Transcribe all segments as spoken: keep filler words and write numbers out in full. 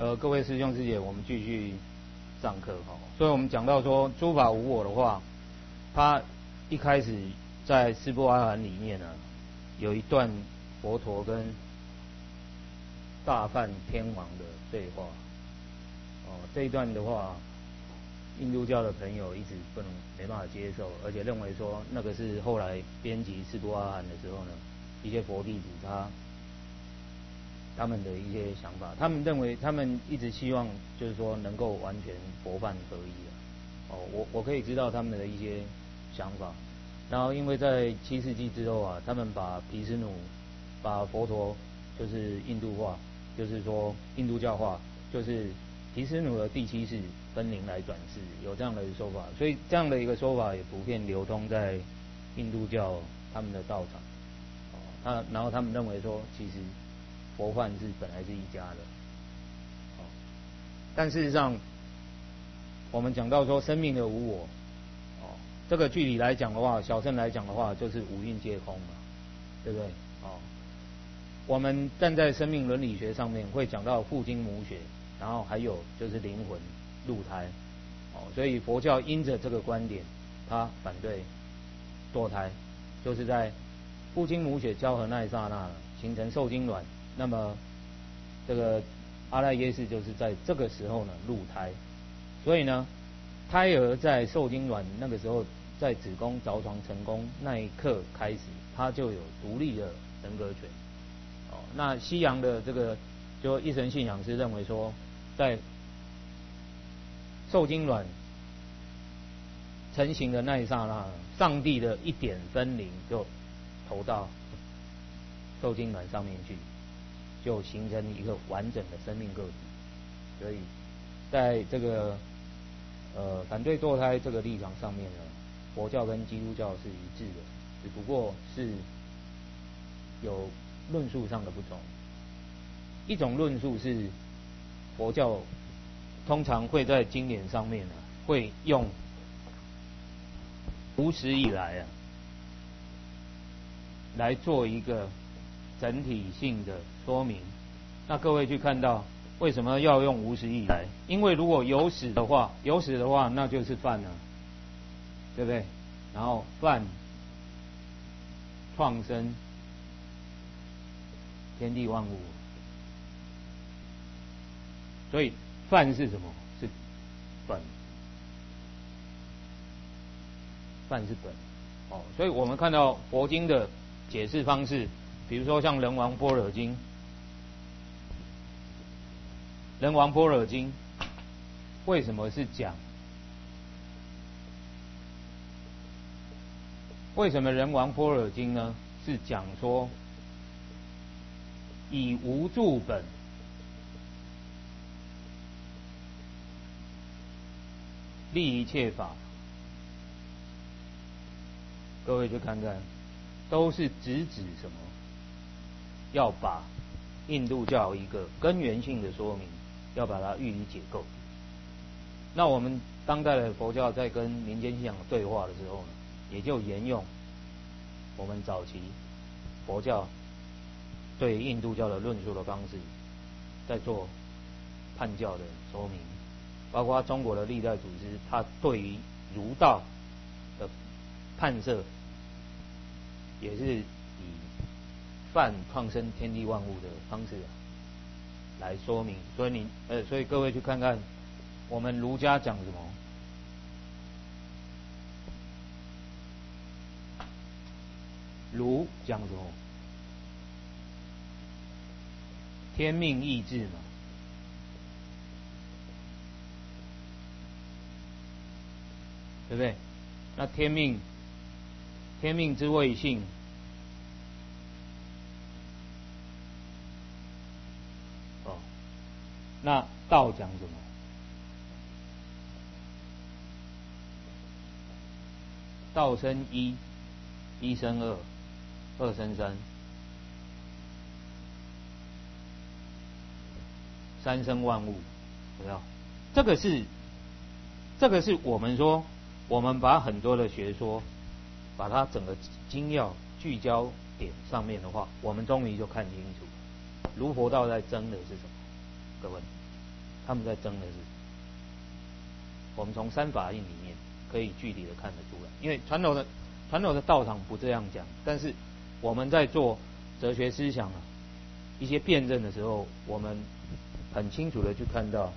呃，各位师兄师姐，我们继续上课哈。所以我们讲到说诸法无我的话，他一开始在四波阿含里面呢，有一段佛陀跟大梵天王的对话。哦，这一段的话，印度教的朋友一直不能没办法接受，而且认为说那个是后来编辑四波阿含的时候呢，一些佛弟子他。他们的一些想法，他们认为他们一直希望就是说能够完全佛梵合一啊。哦，我我可以知道他们的一些想法。然后因为在七世纪之后啊，他们把毗湿奴把佛陀就是印度化，就是说印度教化，就是毗湿奴的第七世分灵来转世，有这样的说法。所以这样的一个说法也普遍流通在印度教他们的道场。哦，他然后他们认为说其实。佛梵是本来是一家的，哦，但事实上，我们讲到说生命的无我，哦，这个具体来讲的话，小乘来讲的话，就是五蕴皆空嘛，对不对？哦，我们站在生命伦理学上面会讲到父精母血，然后还有就是灵魂入胎，哦，所以佛教因着这个观点，他反对堕胎，就是在父精母血交合那一刹那形成受精卵。那么，这个阿赖耶识就是在这个时候呢入胎，所以呢，胎儿在受精卵那个时候在子宫着床成功那一刻开始，他就有独立的人格权。哦，那西洋的这个就一神信仰是认为说，在受精卵成型的那一刹那，上帝的一点分灵就投到受精卵上面去。就形成一个完整的生命个体，所以在这个呃反对堕胎这个立场上面呢，佛教跟基督教是一致的，只不过是有论述上的不同。一种论述是佛教通常会在经典上面呢，会用无始以来啊来做一个整体性的说明。那各位去看到为什么要用无始以来？因为如果有始的话，有始的话那就是梵了，对不对？然后梵创生天地万物，所以梵是什么？是本，梵是本。哦，所以我们看到佛经的解释方式，比如说像《人王般若经》，《人王般若经》为什么是讲？为什么《人王般若经》呢？是讲说以无住本立一切法。各位去看看，都是直指什么？要把印度教一个根源性的说明，要把它予以解构。那我们当代的佛教在跟民间信仰对话的时候呢，也就沿用我们早期佛教对印度教的论述的方式，在做判教的说明。包括中国的历代祖师，他对于儒道的判设，也是以梵创生天地万物的方式来说明。所以你呃，所以各位去看看，我们儒家讲什么？儒讲什么？天命意志嘛。对不对？那天命，天命之谓性，哦，那道讲什么？道生一，一生二，二生三，三生万物，有没有？这个是，这个是我们说。我们把很多的学说，把它整个精要聚焦点上面的话，我们终于就看清楚，儒佛道在争的是什么？各位， 他们在争的是，我们从三法印里面可以具体的看得出来。因为传统的传统的道场不这样讲，但是我们在做哲学思想啊一些辩证的时候，我们很清楚的去看到，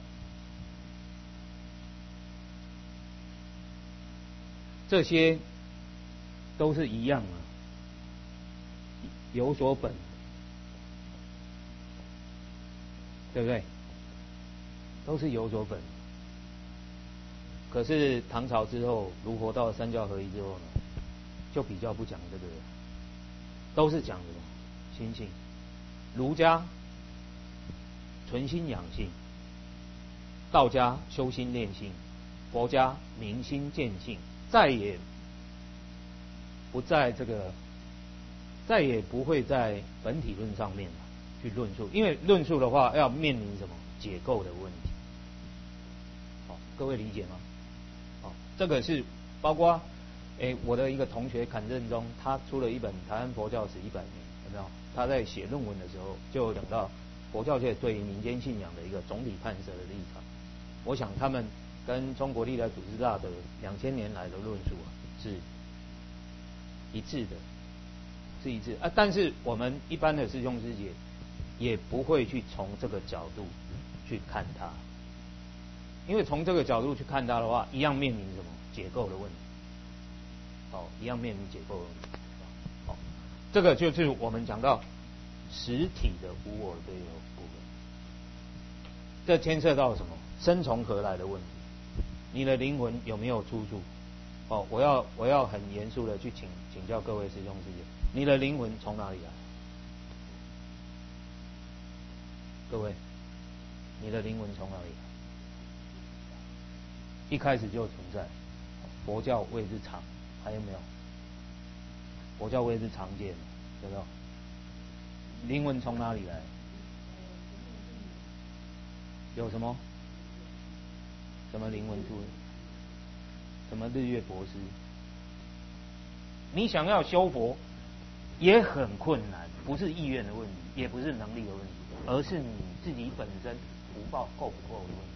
这些都是一样啊，有所本，对不对？都是有所本。可是唐朝之后，儒佛道三教合一之后呢，就比较不讲这个了，都是讲什么心性。儒家存心养性，道家修心练性，佛家明心见性，再也不在这个，再也不会在本体论上面去论述，因为论述的话要面临什么解构的问题。好，各位理解吗？好，这个是包括诶我的一个同学坎正中，他出了一本《台湾佛教史一百年》，有没有？他在写论文的时候就讲到佛教界对于民间信仰的一个总体判设的立场。我想他们跟中国历代祖师大的两千年来的论述啊是一致的，是一致啊。但是我们一般的师兄师姐也不会去从这个角度去看它，因为从这个角度去看它的话，一样面临什么解构的问题。好，一样面临解构的问题。好，这个就是我们讲到实体的无我的这个部分，这牵涉到什么？生从何来的问题？你的灵魂有没有出处？哦，我要我要很严肃的去请请教各位师兄师姐，你的灵魂从哪里来？各位，你的灵魂从哪里来？一开始就存在，佛教谓之常，还有没有？佛教谓之常见，有没有？灵魂从哪里来？有什么？什么灵魂出？什么日月佛师？你想要修佛也很困难，不是意愿的问题，也不是能力的问题，而是你自己本身福报够不够的问题。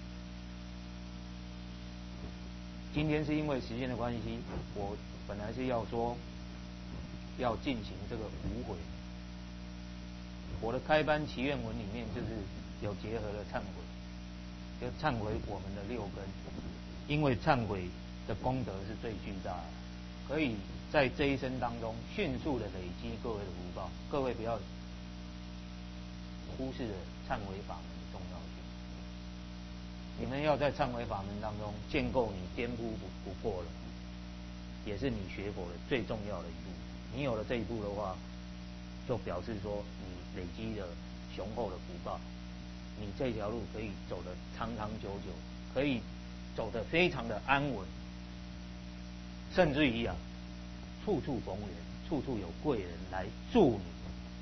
今天是因为时间的关系，我本来是要说要进行这个无悔。我的开班祈愿文里面就是有结合了忏悔，就忏悔我们的六根，因为忏悔的功德是最巨大的，可以在这一生当中迅速的累积各位的福报。各位不要忽视了忏悔法门的重要性。你们要在忏悔法门当中建构你颠扑不破了，也是你学佛的最重要的一步。你有了这一步的话，就表示说你累积了雄厚的福报，你这条路可以走得长长久久，可以走得非常的安稳，甚至于啊，处处逢缘，处处有贵人来助你。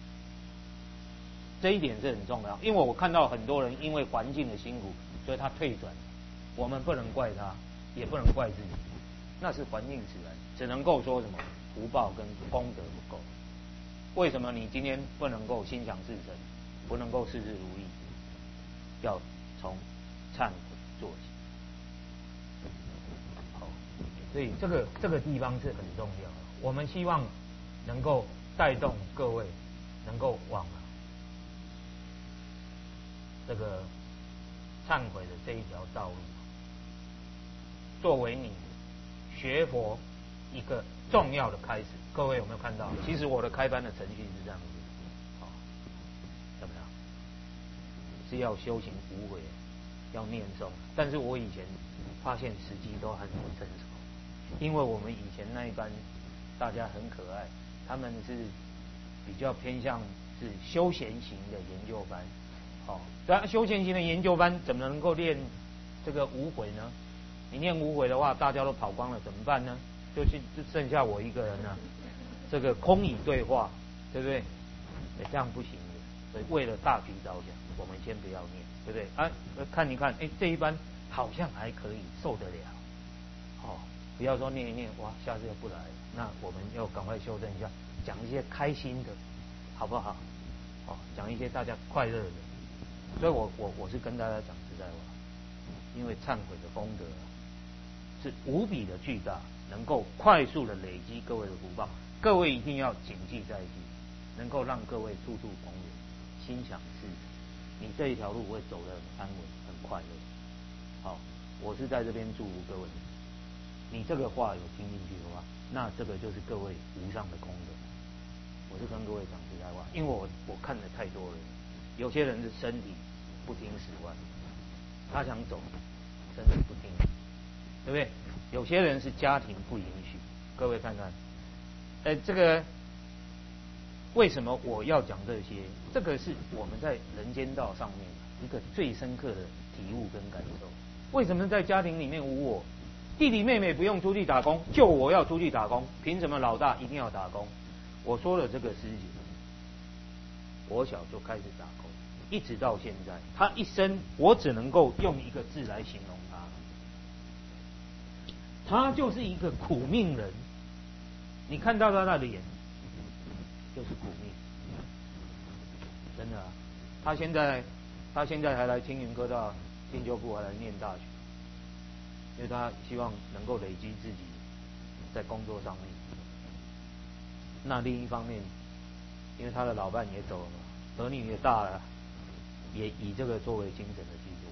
这一点是很重要，因为我看到很多人因为环境的辛苦，所以他退转。我们不能怪他，也不能怪自己，那是环境使然，只能够说什么福报跟功德不够。为什么你今天不能够心想事成，不能够事事如意？要从忏悔做起。好，所以这个这个地方是很重要的。我们希望能够带动各位能够往这个忏悔的这一条道路，作为你学佛一个重要的开始。各位有没有看到？其实我的开班的程序是这样子，好，怎么样？是要修行无悔，要念诵。但是我以前发现时机都还没有成熟，因为我们以前那一班大家很可爱，他们是比较偏向是休闲型的研究班。哦，对啊，休闲型的研究班怎么能够练这个无悔呢？你念无悔的话，大家都跑光了，怎么办呢？就是就剩下我一个人了，这个空以对话，对不对？这样不行的。所以为了大局着想，我们先不要念，对不对？啊，看一看，哎，这一班好像还可以，受得了。哦，不要说念一念，哇，下次又不来了，那我们要赶快修正一下，讲一些开心的，好不好？哦，讲一些大家快乐的。所以我我我是跟大家讲是在话，因为忏悔的功德是无比的巨大，能够快速的累积各位的福报。各位一定要谨记在心，能够让各位处处逢源，心想事成，你这一条路会走得很安稳、很快乐。好，我是在这边祝福各位。你这个话有听进去的话，那这个就是各位无上的功德。我是跟各位讲实在话，因为我我看了太多了，有些人是身体不听使唤，他想走，身体不听，对不对？有些人是家庭不允许，各位看看，哎，这个为什么我要讲这些？这个是我们在人间道上面一个最深刻的体悟跟感受。为什么在家庭里面无我？弟弟妹妹不用出去打工，就我要出去打工，凭什么老大一定要打工？我说了这个师姐，我小就开始打工，一直到现在，他一生我只能够用一个字来形容他，他就是一个苦命人。你看到他的脸，就是苦命，真的啊。他现在，他现在还来青云科大进修部，还来念大学，因为他希望能够累积自己在工作上面。那另一方面，因为他的老伴也走了嘛，儿女也大了，也以这个作为精神的寄托。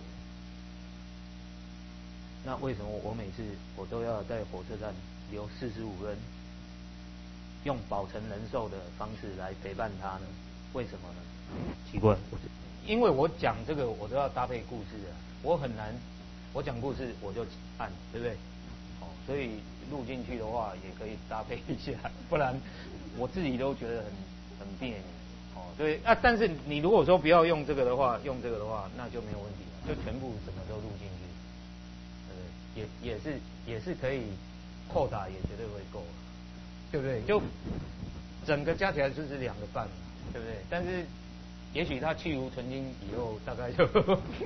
那为什么我每次我都要在火车站留四十五分，用保存人寿的方式来陪伴他呢？为什么呢？奇怪，因为我讲这个我都要搭配故事的，我很难，我讲故事我就按，对不对？哦，所以录进去的话也可以搭配一下，不然我自己都觉得很很别扭。哦，对啊，但是你如果说不要用这个的话，用这个的话，那就没有问题了，就全部什么都录进去，呃，也也是也是可以扣打，也绝对会够，对不对？就整个加起来就是两个半，对不对？但是也许他去无存精以后，大概就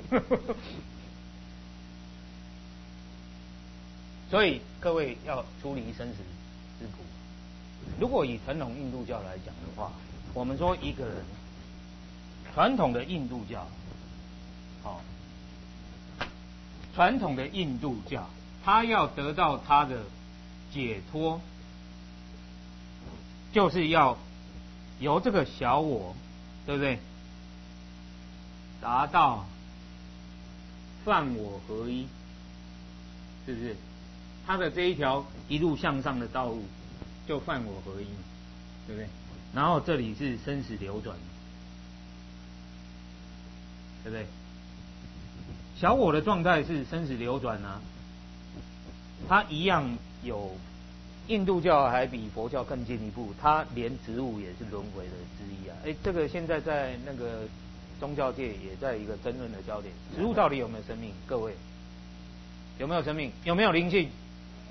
所以各位要出离生死之苦。如果以传统印度教来讲的话，我们说一个人，传统的印度教，好、哦，传统的印度教，他要得到他的解脱，就是要由这个小我，对不对？达到犯我合一，是不是？他的这一条一路向上的道路，就犯我合一，对不对？然后这里是生死流转，对不对？小我的状态是生死流转啊，它一样有，印度教还比佛教更进一步，它连植物也是轮回的之一啊。哎，这个现在在那个宗教界也在一个争论的焦点，植物到底有没有生命？各位有没有生命？有没有灵性？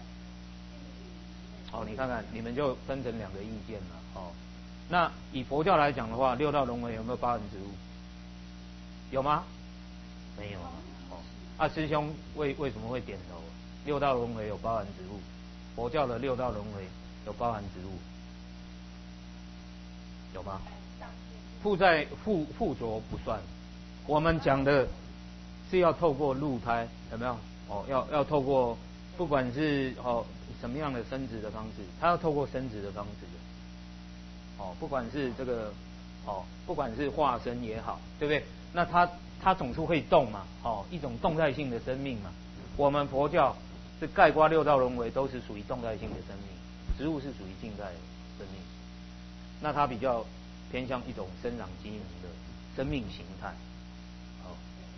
好，你看看，你们就分成两个意见了。哦，那以佛教来讲的话，六道轮回有没有包含植物？有吗？没有啊。哦，啊，师兄为为什么会点头？六道轮回有包含植物，佛教的六道轮回有包含植物，有吗？附在附附着不算，我们讲的是要透过入胎，有没有？哦，要要透过不管是哦什么样的生殖的方式，它要透过生殖的方式的，哦，不管是这个哦，不管是化身也好，对不对？那它它总是会动嘛，哦，一种动态性的生命嘛。我们佛教是概括六道轮回都是属于动态性的生命，植物是属于静态的生命，那它比较偏向一种生长机能的生命形态。好，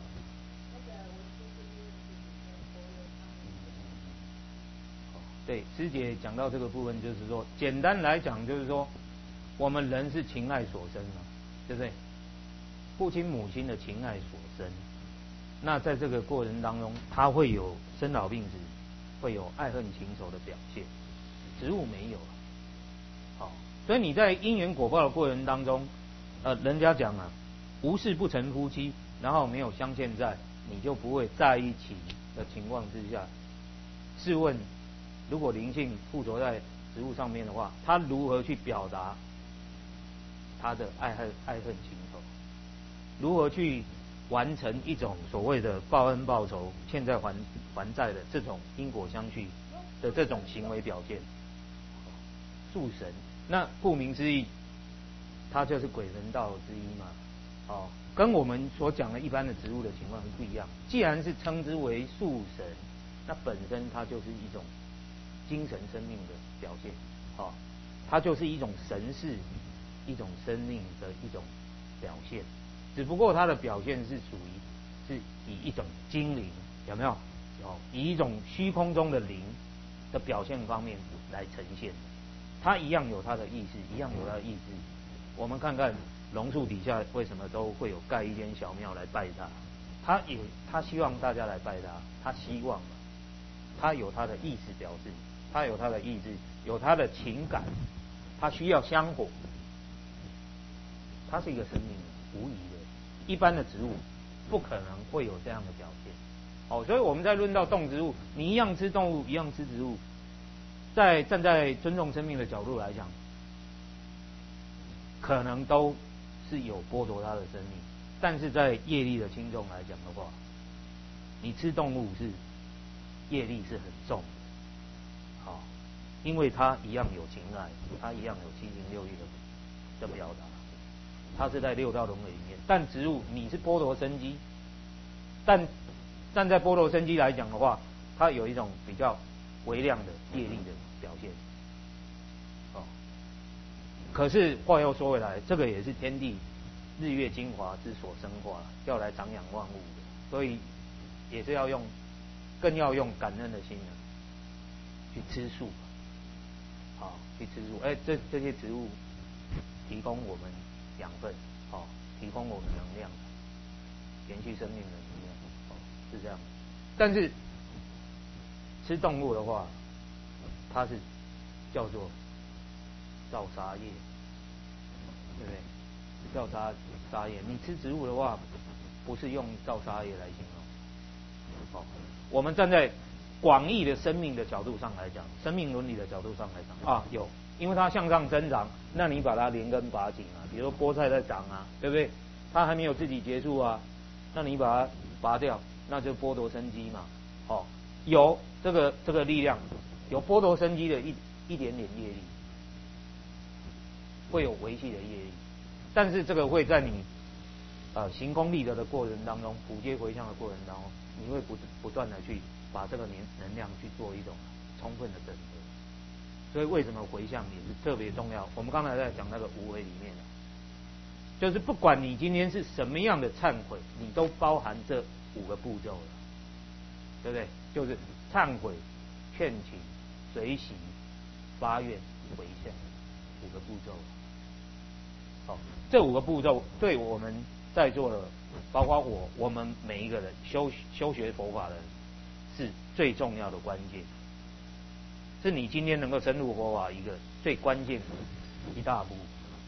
对，师姐讲到这个部分，就是说，简单来讲，就是说，我们人是情爱所生嘛，对不对？父亲母亲的情爱所生，那在这个过程当中，他会有生老病死，会有爱恨情仇的表现，植物没有。好，所以你在因缘果报的过程当中，呃，人家讲啊，无事不成夫妻，然后没有相欠债，你就不会在一起的情况之下，试问，如果灵性附着在植物上面的话，他如何去表达他的爱恨爱恨情仇？如何去完成一种所谓的报恩报仇、欠债还还债的这种因果相续的这种行为表现。树神，那顾名思义，它就是鬼神道之一嘛。哦，跟我们所讲的一般的植物的情况是不一样。既然是称之为树神，那本身它就是一种精神生命的表现。哦，它就是一种神识、一种生命的一种表现。只不过它的表现是属于是以一种精灵，有没有？有，以一种虚空中的灵的表现方面来呈现。它一样有它的意识，一样有它的意志。我们看看榕树底下为什么都会有盖一间小庙来拜它？他也他希望大家来拜他，他希望，他有他的意识表示，他有他的意志，有他的情感，他需要香火。它是一个生命，无疑的。一般的植物不可能会有这样的表现。哦，所以我们在论到动植物，你一样吃动物，一样吃植物。在站在尊重生命的角度来讲，可能都是有剥夺它的生命，但是在业力的轻重来讲的话，你吃动物是业力是很重，好、哦，因为它一样有情爱，它一样有七情六欲的的表达，它是在六道轮回里面。但植物你是剥夺生机，但站在剥夺生机来讲的话，它有一种比较微量的业力的表现，哦。可是话又说回来，这个也是天地日月精华之所生化，要来长养万物的，所以也是要用，更要用感恩的心呢，去吃素，好、哦，去吃素。哎，这这些植物提供我们养分，好、哦，提供我们能量，延续生命的能量，哦，是这样。但是吃动物的话，它是叫做造杀业，对不对？造杀杀业。你吃植物的话，不是用造杀业来形容。哦，我们站在广义的生命的角度上来讲，生命伦理的角度上来讲啊，有，因为它向上生长，那你把它连根拔紧啊，比如说菠菜在长啊，对不对？它还没有自己结束啊，那你把它拔掉，那就剥夺生机嘛。哦，有这个这个力量，有剥夺生机的一一点点业力，会有维系的业力，但是这个会在你呃行功立德的过程当中，普皆回向的过程当中，你会不不断的去把这个能能量去做一种充分的整合。所以为什么回向也是特别重要？我们刚才在讲那个无为里面的，就是不管你今天是什么样的忏悔，你都包含这五个步骤了，对不对？就是忏悔、劝请、随喜、发愿、回向，五个步骤。好，这五个步骤对我们在座的，包括我，我们每一个人修修学佛法的人，是最重要的关键，是你今天能够深入佛法一个最关键的一大步。